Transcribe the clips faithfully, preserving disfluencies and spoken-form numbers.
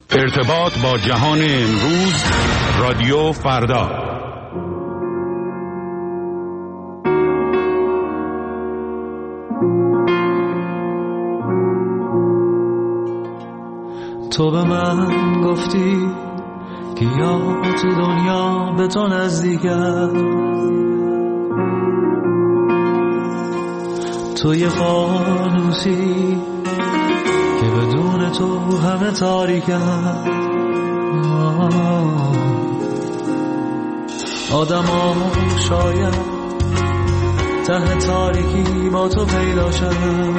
ارتباط با جهان امروز، رادیو فردا. تو به من گفتی که یا تو دنیا به تو نزدیکم، تو یه فانوسی که بدون تو همه تاریکم. آدم ها شاید ته تاریکی با تو پیدا شدن،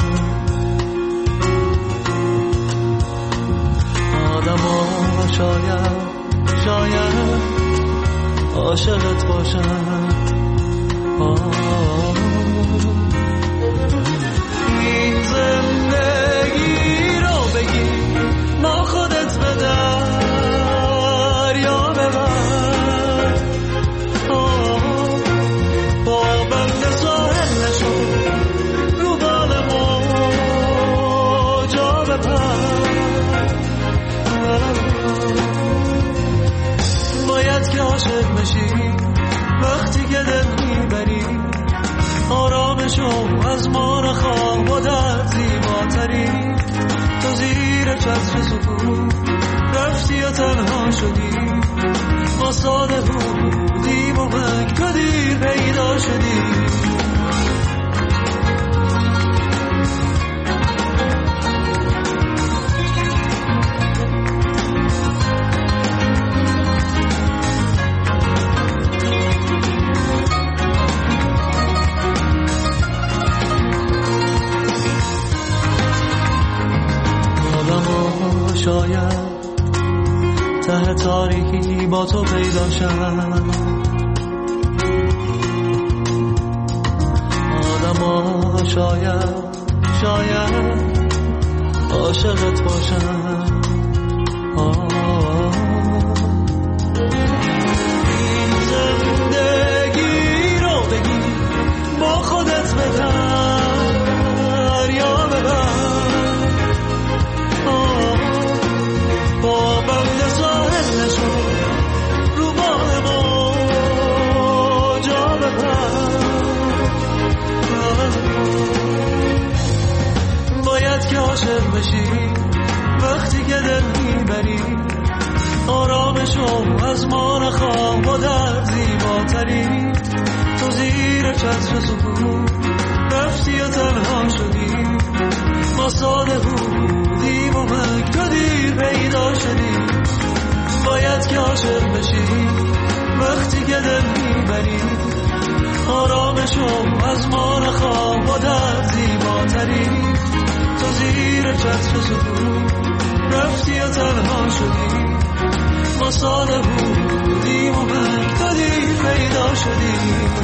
آدم ها شاید شاید عاشقت باشن. این زندگی رو بگی ما خودت به دریا ببر، با بند ساحل نشو رو بال موجا بپر. باید که عاشق بشی وقتی که دل میبری، آرامشو از ما نخواه با درد زیباتری. تو زیر چتر سکون رفتی و تنها شدی، ما ساده بودیم و من تو دیر پیدا شدی. شاید ته تاریکی با تو پیدا شدن، آدم ها شاید شاید عاشقت باشن. این زندگی رو بگی با خودت به دریا ببر، با بند ساحل نشو رو بال موجا بپر. باید که عاشق بشی وقتی که دل میبری، آرامشو از ما نخواه با درد زیباتری. تو زیر چتر سکون رفتی و تنها شدی، ما ساده بودیم و من تو دیر پیدا شدی. باید که عاشق بشی وقتی که دل میبری، آرامشو از ما نخواه با درد زیباتری. تو زیر چتر سکون رفتی و تنها شدی، ما ساده بودیم و من تو دیر پیدا شدی.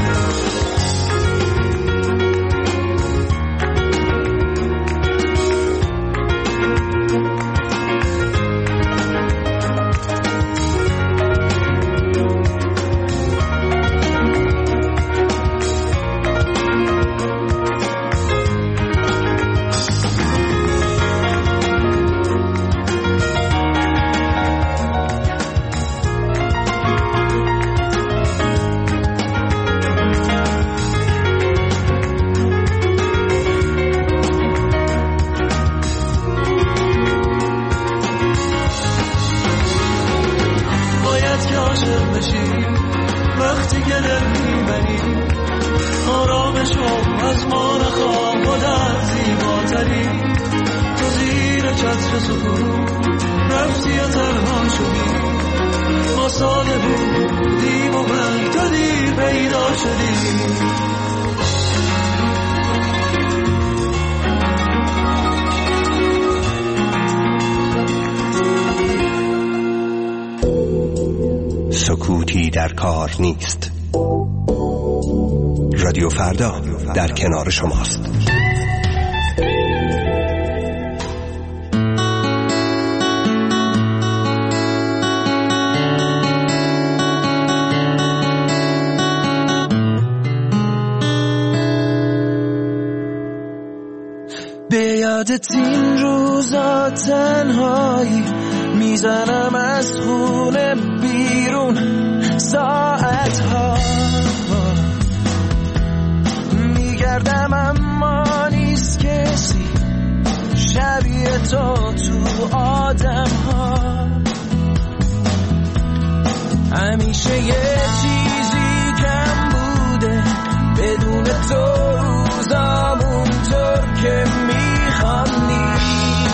سکوتی در کار نیست. رادیو فردا در کنار شماست. به یادت این روز روزا تنهایی میزنم از خونه بیرون ساعتها میگردم اما نیست کسی شبیه تو تو آدم ها همیشه یه چیزی کم بوده بدون تو روزامون طور که میخوام نیست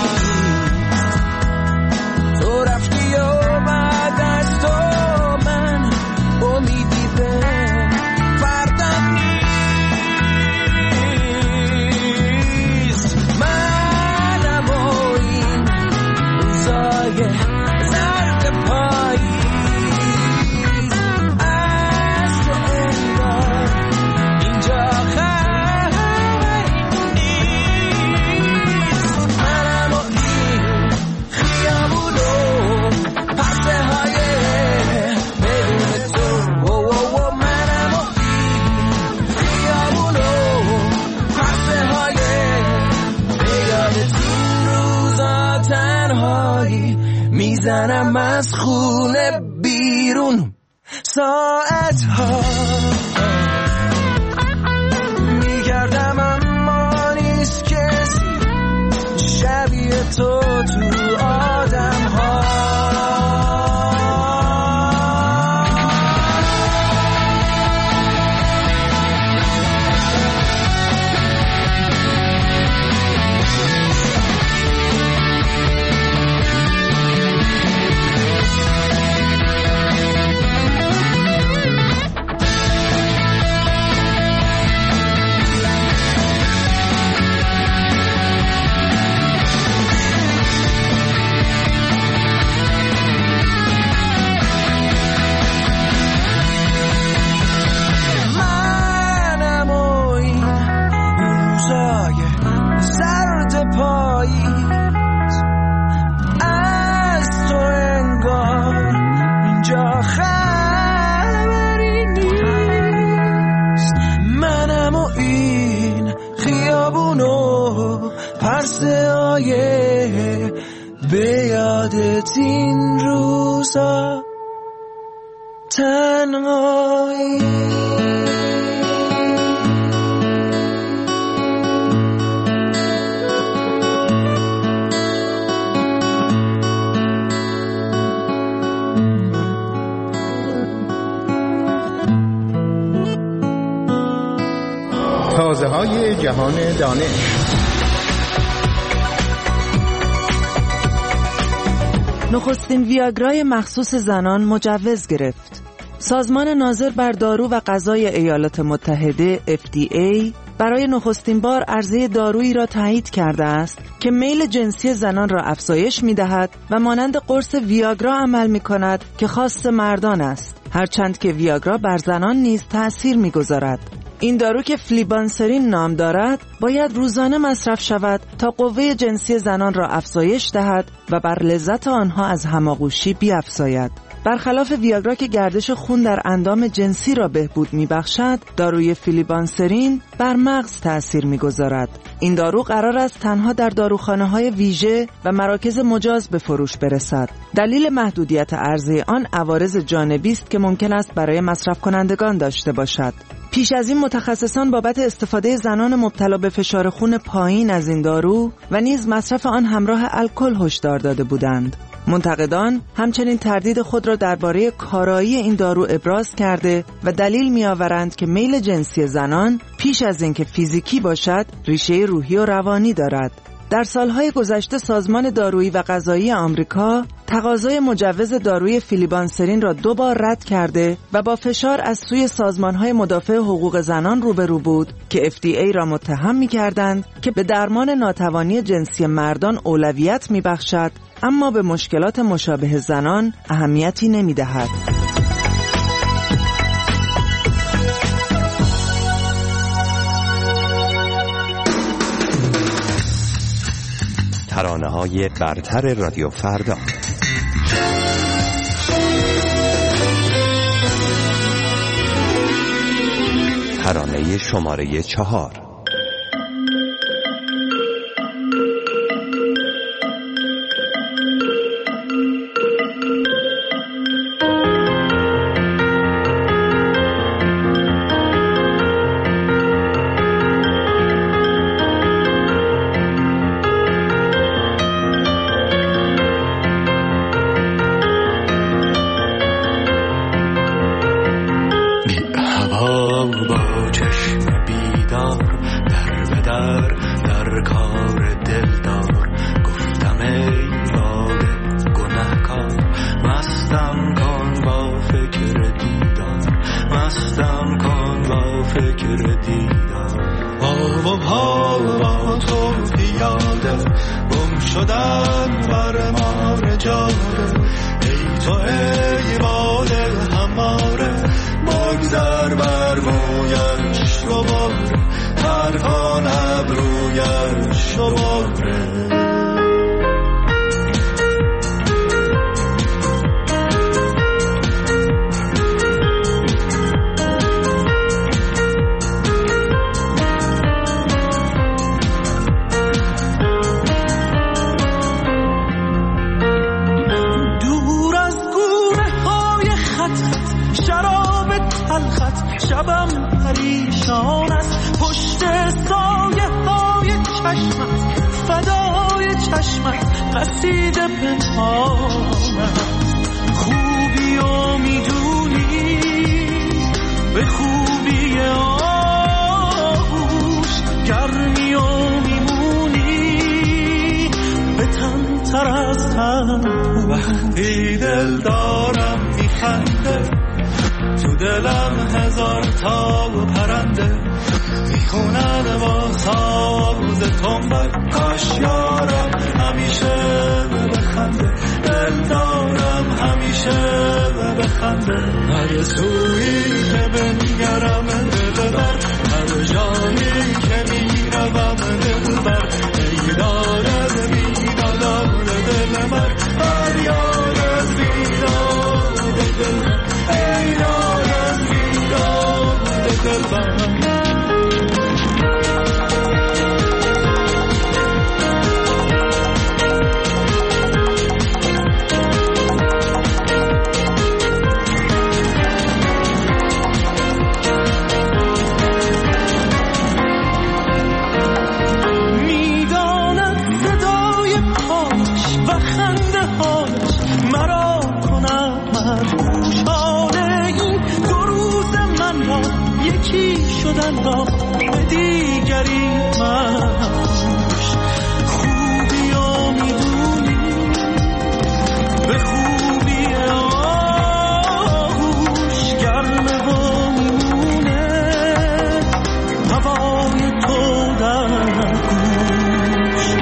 تو رفتی و بعد از تو من امیدی به فردم نیست منم و این روزای زرد پایی میزنم از خونه بیرون ساعت ها میگردم اما نیست کسی شبیه تو تو آدم ها به یادت این روزا تنهایی تازه های جهان دانش. نخستین ویاگرای مخصوص زنان مجوز گرفت. سازمان ناظر بر دارو و غذای ایالات متحده اف دی ای برای نخستین بار عرضه دارویی را تایید کرده است که میل جنسی زنان را افزایش می‌دهد و مانند قرص ویاگرا عمل می‌کند که خاص مردان است، هرچند که ویاگرا بر زنان نیز تأثیر می‌گذارد. این دارو که فلیبانسرین نام دارد باید روزانه مصرف شود تا قوه جنسی زنان را افزایش دهد و بر لذت آنها از هماغوشی بیفزاید. برخلاف ویاگرا که گردش خون در اندام جنسی را بهبود می‌بخشد، داروی فلیبانسرین بر مغز تأثیر می‌گذارد. این دارو قرار است تنها در داروخانه‌های ویژه و مراکز مجاز به فروش برسد. دلیل محدودیت عرضه آن عوارض جانبی است که ممکن است برای مصرف کنندگان داشته باشد. پیش از این متخصصان بابت استفاده زنان مبتلا به فشار خون پایین از این دارو و نیز مصرف آن همراه الکل هشدار داده بودند. منتقدان همچنین تردید خود را درباره کارایی این دارو ابراز کرده و دلیل می‌آورند که میل جنسی زنان پیش از اینکه فیزیکی باشد ریشه روحی و روانی دارد. در سالهای گذشته سازمان دارویی و غذایی آمریکا تقاضای مجوز داروی فلیبانسرین را دو بار رد کرده و با فشار از سوی سازمانهای مدافع حقوق زنان روبرو بود که اف دی ای را متهم می‌کردند که به درمان ناتوانی جنسی مردان اولویت می‌بخشد اما به مشکلات مشابه زنان اهمیتی نمی‌دهد. ترانه‌های برتر رادیو فردا. ترانه شماره چهار. شبم پریشان است پشت سایه های چشمت فدای چشمت قصیده پنهان است خوبی و میدونی به خوبی آغوش گرمی و میمونی به تن تر از تن وقتی دل دارم میخنده تو دلم هزار تا پرنده میخونن با ساز تنبک کاش یارم همیشه بخنده دل دارم همیشه بخنده هر سویی که بنگرم دل بر هر جایی که میروم دل بر ای دارد بیدادار دل بر هر یارد بیداد دل بر ای دارد بیداد دل بر شدن با دیگری مخوش خوبی و میدونی به خوبی آغوش گرمه و میمونه هوای تو در گوش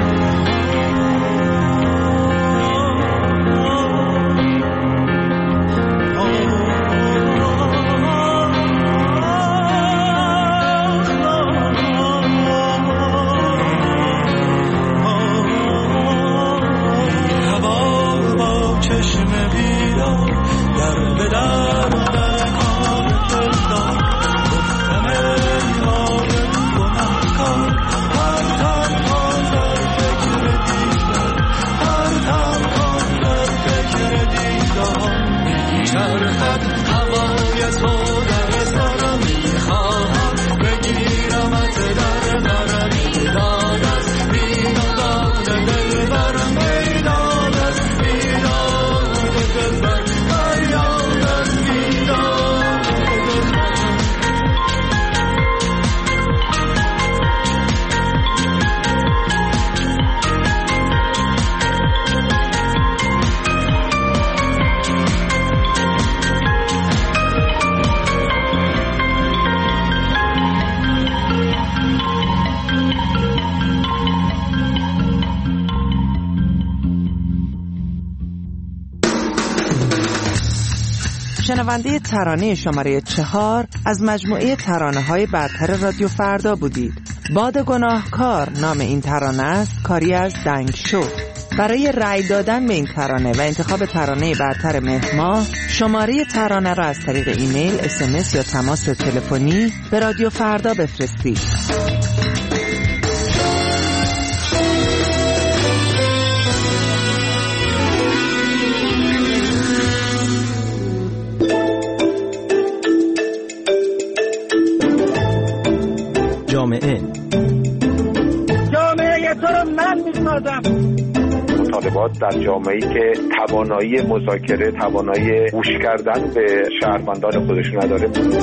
شنونده ترانه شماره چهار از مجموعه ترانه‌های برتر رادیو فردا بودید. باد گناهکار نام این ترانه است، کاری از دنگ شو. برای رأی دادن به این ترانه و انتخاب ترانه برتر مهر ماه شماره ترانه را از طریق ایمیل، اس ام اس یا تماس تلفنی به رادیو فردا بفرستید. جامعه جامعه تو رو من میسازم. مطالبات در جامعه‌ای که توانایی مذاکره، توانایی گوش کردن به شهروندان خودش نداره.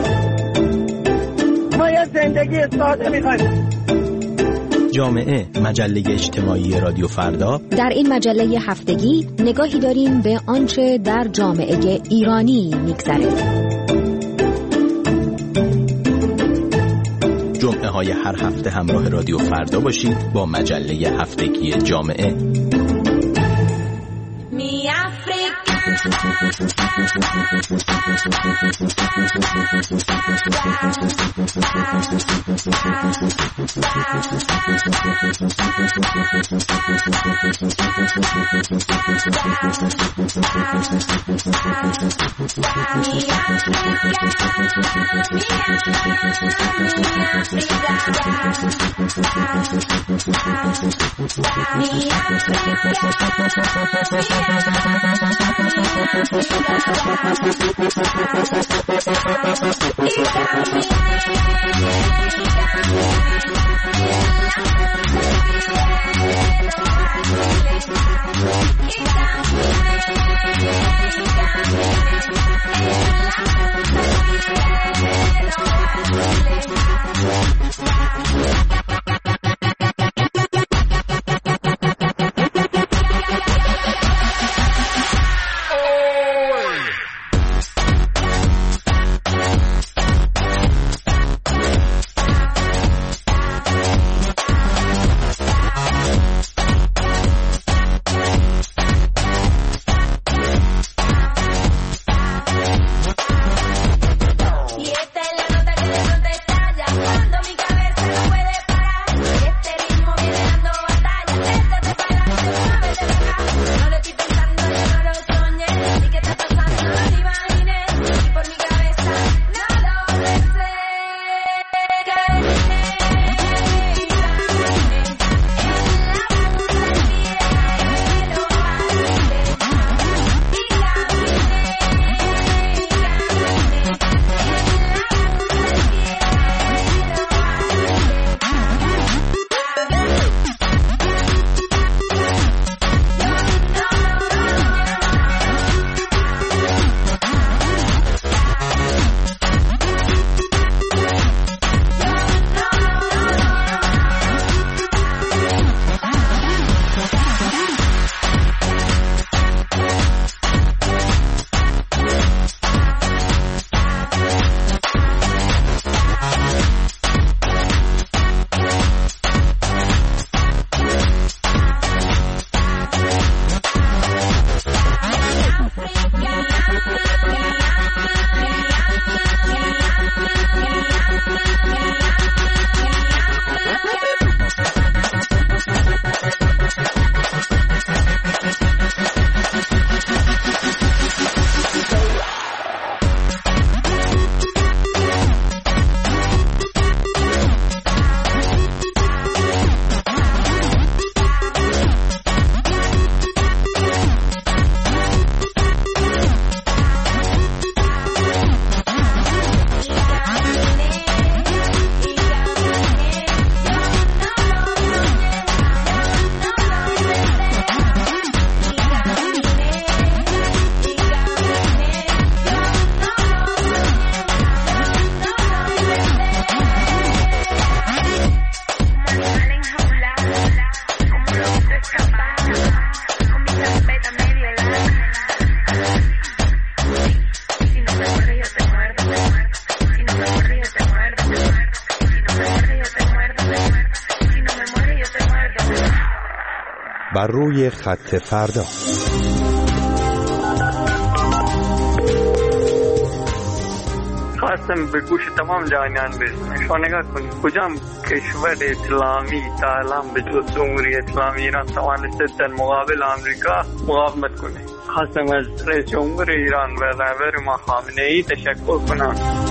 ما یه زندگی ساده می‌خوایم. جامعه، مجله اجتماعی رادیو فردا. در این مجله هفتگی نگاهی داریم به آنچه در جامعه ایرانی می‌گذره. جمعه های هر هفته همراه رادیو فردا باشید با مجله هفتگی جامعه. می افریقا Thank you. بر روی خط فردا. خواستم به گوش تمام جهانیان برسونم. شما نگاه کنید کجام کشور اسلامی تا الان به جز جمهوری اسلامی ایران توانسته در مقابل آمریکا مقاومت کنه. خواستم از رئیس جمهور ایران و رهبر ما خامنه ای تشکر کنم.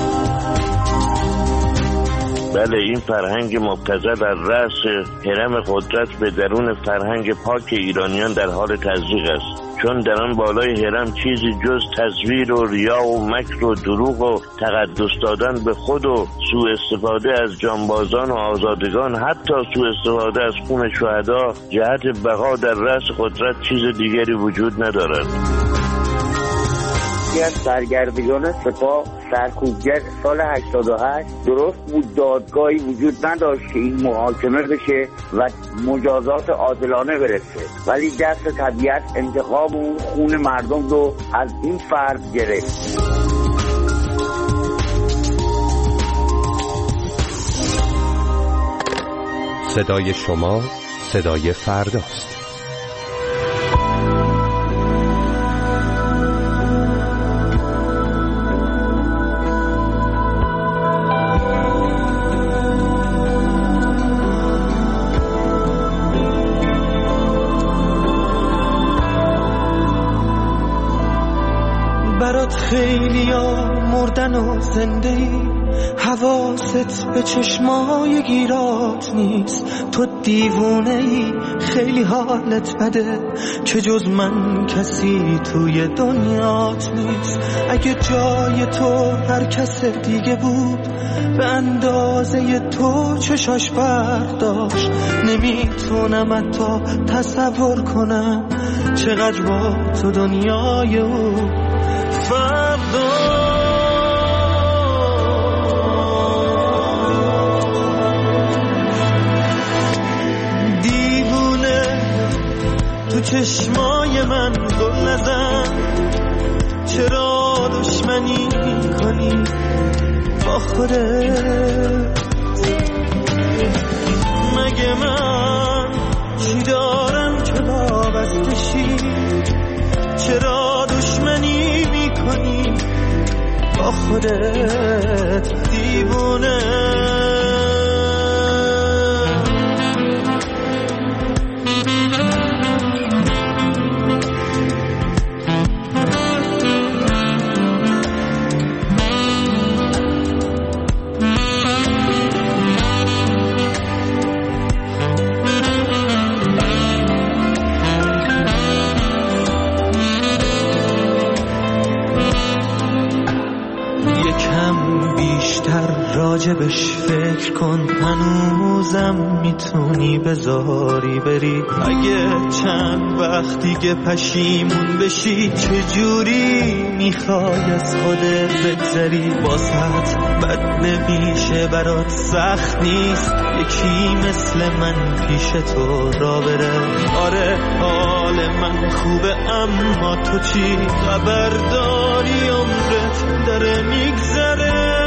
بله، این فرهنگ مبتذل در رأس هرم قدرت به درون فرهنگ پاک ایرانیان در حال تزریق است، چون در آن بالای هرم چیزی جز تزویر و ریا و مکر و دروغ و تقدس دادن به خود و سوء استفاده از جانبازان و آزادگان، حتی سوء استفاده از خون شهدا جهت بقا در رأس قدرت چیز دیگری وجود ندارد. از سرگردگان سپاه سرکوبگر سال هشتاد و هشت درست بود دادگاهی وجود نداشت که این محاکمه بشه و مجازات عادلانه برسه، ولی دست طبیعت انتقام اون خون مردم رو از این فرد گرفت. صدای شما صدای فرداست. برات خیلی ها مردن و زنده ای، حواست به چشمای گیرات نیست. تو دیوونه ای، خیلی حالت بده که جز من کسی توی دنیات نیست. اگه جای تو هر کس دیگه بود به اندازه تو چشاش فرق داشت، نمیتونم حتی تصور کنم چقدر با تو دنیای او فرق داشت. دیوونه تو چشمای من گل نزن، چرا دشمنی کنی با خودت؟ مگه من چی دارم که وابسته شی؟ چرا دشمنی میکنی با خودت دیوونه؟ راجبش فکر کن، هنوزم میتونی بذاری بری. اگه چند وقت دیگه پشیمون بشی، چجوری میخوای از خودت بگذری؟ واسط بد نمیشه، برات سخت نیست یکی مثل من پیش تو را بره. آره حال من خوبه، اما تو چی خبر داری؟ عمرت داره میگذره.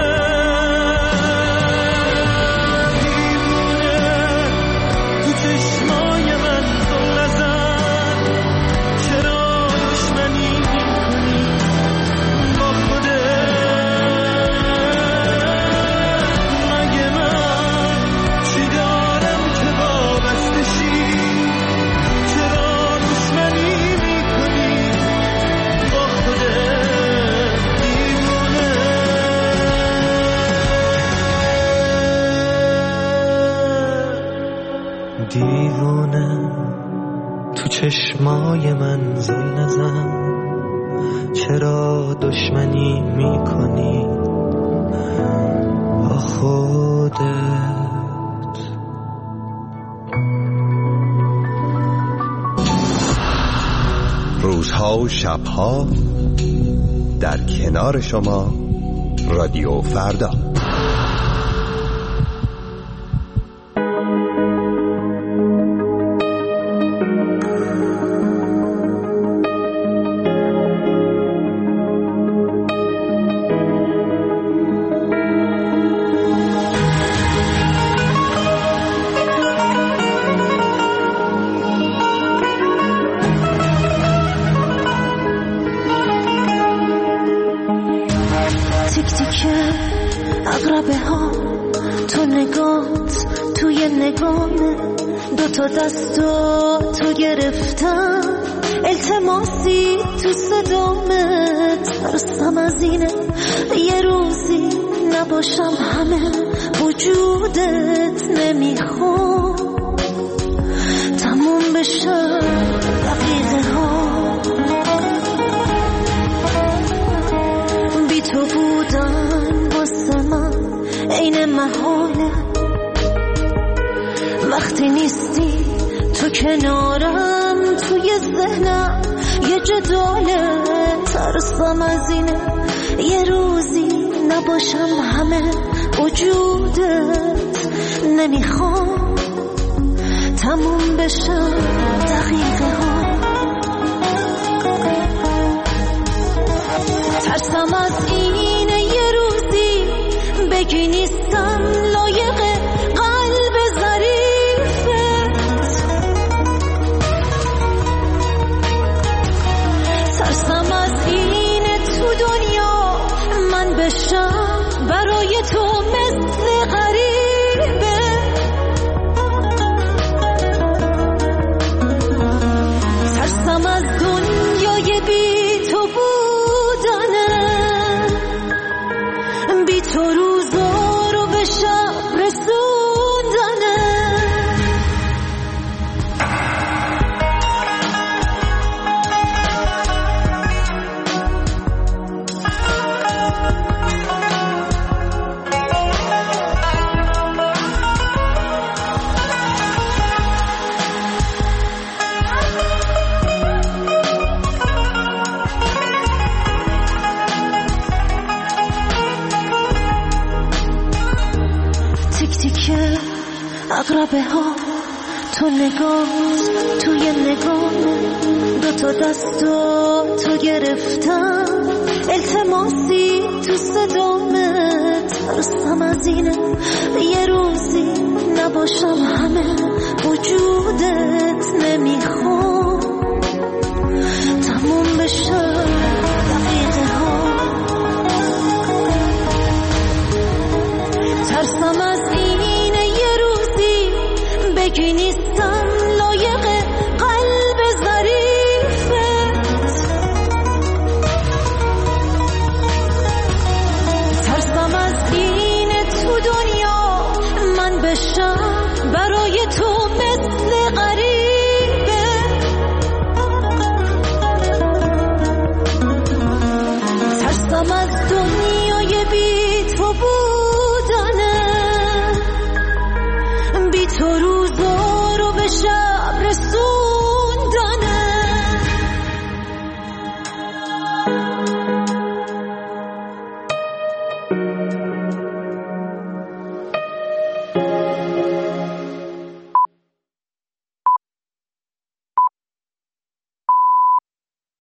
دیوونه تو چشمای من زل نزن، چرا دشمنی میکنی با خودت؟ روزها و شبها در کنار شما رادیو فردا. تیکه عقربه ها تو نگات توی نگامه، دوتا دستو تو گرفتم التماسی تو صدامت. ترسم از اینه یه روزی نباشم همه وجودت، نمیخوام تموم بشه دقیقه ها بی تو بودن واسه من عین محاله. وقتی نیستی تو کنارم توی ذهنم یه جداله. ترسم از اینه یه روزی نباشم همه وجودت، نمیخوام تموم بشم دقیقه ها. ترسم از اینه یه روزی بگی نیستم لایق قلب ظریفت. ترسم از اینه تو دنیا من بشم برای تو مثل غریبه. ترسم از دنیای بی تو بودنه، بی تو روزا رو به شب رسوندنه. عقربه ها تو نگات توی نگاه، دوتا دستو تو گرفتم التماسی تو صدامت. ترسم از اینه یه روزی نباشم همه وجودت، نمیخوام تموم بشه دقیقه ها. ترسم از اینه یه روزی بگی نیستم لایق قلب ظریفت. ترسم از اینه تو دنیا من بشم برای تو مثل غریبه. ترسم از دنیای بی تو بودنه، بی تو روزا رو به شب رسوندنه.